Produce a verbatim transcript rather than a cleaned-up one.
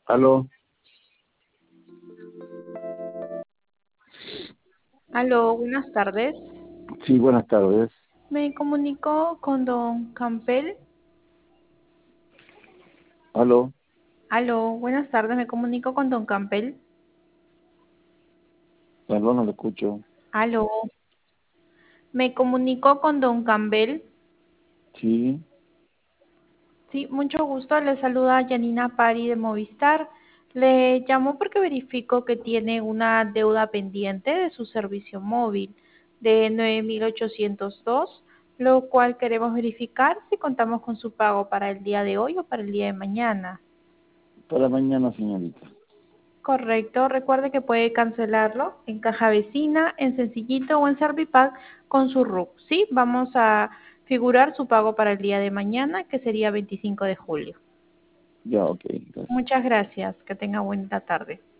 Aló, Aló, buenas tardes. sí, buenas tardes. Me comunico con don Campbell. Aló, Aló, buenas tardes. Me comunico con don Campbell. aló, no lo escucho. Aló, me comunico con don Campbell. Sí, Sí, mucho gusto. Le saluda Janina Pari de Movistar. Le llamo porque verifico que tiene una deuda pendiente de su servicio móvil de nueve mil ochocientos dos, lo cual queremos verificar si contamos con su pago para el día de hoy o para el día de mañana. para mañana, señorita. Correcto, recuerde que puede cancelarlo en caja vecina, en Sencillito o en Servipack con su R U C, ¿sí? Vamos a figurar su pago para el día de mañana, que sería veinticinco de julio. Ya, ok, gracias. Muchas gracias, que tenga buena tarde.